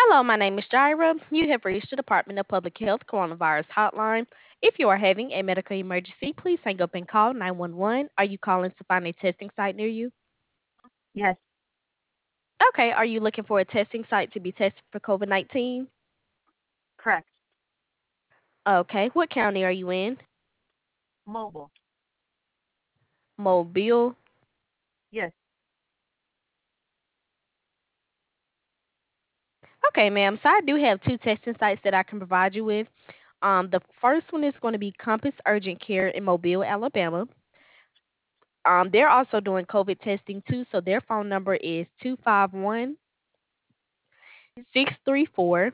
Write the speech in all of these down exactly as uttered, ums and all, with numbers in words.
Hello, my name is Jaira. You have reached the Department of Public Health Coronavirus Hotline. If you are having a medical emergency, please hang up and call nine one one. Are you calling to find a testing site near you? Yes, Okay, are you looking for a testing site to be tested for COVID nineteen? correct. Okay, what county are you in? Mobile. Mobile. Yes. Okay, ma'am. So I do have two testing sites that I can provide you with. Um, the first one is going to be Compass Urgent Care in Mobile, Alabama. Um, they're also doing COVID testing too, so their phone number is two five one six three four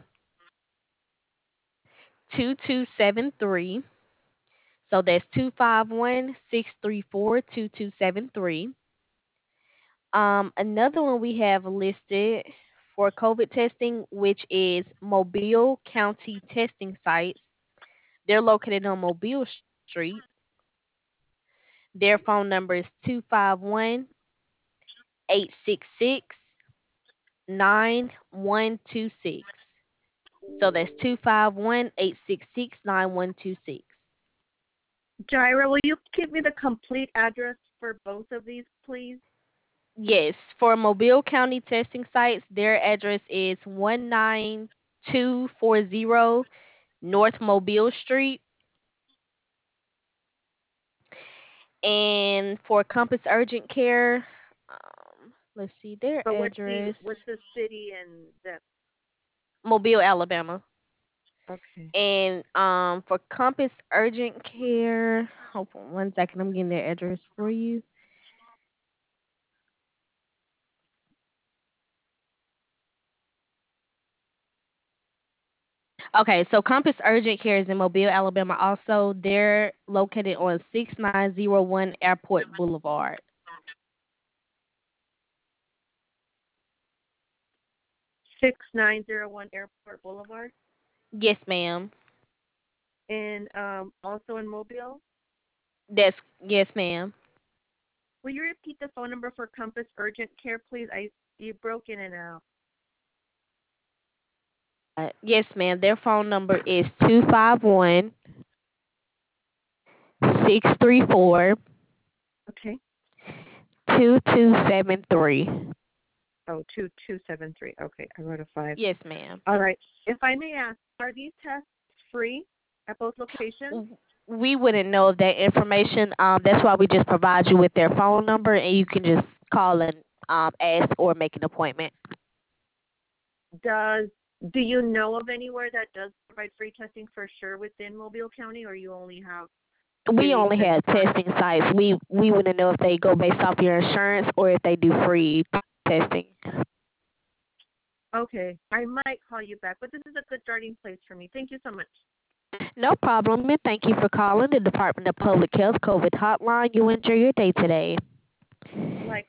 two two seven three. So that's two five one six three four two two seven three. Um, another one we have listed for COVID testing, which is Mobile County Testing Sites. They're located on Mobile Street. Their phone number is two five one eight six six nine one two six. So that's two five one eight six six nine one two six. Jaira, will you give me the complete address for both of these, please? Yes, for Mobile County testing sites, their address is one nine two four zero North Mobile Street. And for Compass Urgent Care, um, let's see their But what's the address, what's the city and the Mobile, Alabama. okay. And um, for Compass Urgent Care, hold on one second, I'm getting their address for you. Okay, so Compass Urgent Care is in Mobile, Alabama. Also, they're located on six nine zero one Airport Boulevard. Six nine zero one Airport Boulevard. Yes, ma'am. And um also in Mobile. That's yes, ma'am. Will you repeat the phone number for Compass Urgent Care, please? I you broke in and out. Uh, yes, ma'am. Their phone number is two five one six three four Okay. two two seven three. Oh, two two seven three. Okay, I wrote a five. Yes, ma'am. All right. If I may ask, are these tests free at both locations? W- We wouldn't know that information. Um, that's why we just provide you with their phone number, and you can just call and um ask or make an appointment. Does do you know of anywhere that does provide free testing for sure within Mobile County, or you only have We cities only and have towns? testing sites. We we wouldn't know if they go based off your insurance or if they do free testing. Okay, I might call you back, but this is a good starting place for me. Thank you so much. No problem, and thank you for calling the Department of Public Health COVID hotline. You enjoy your day today. Like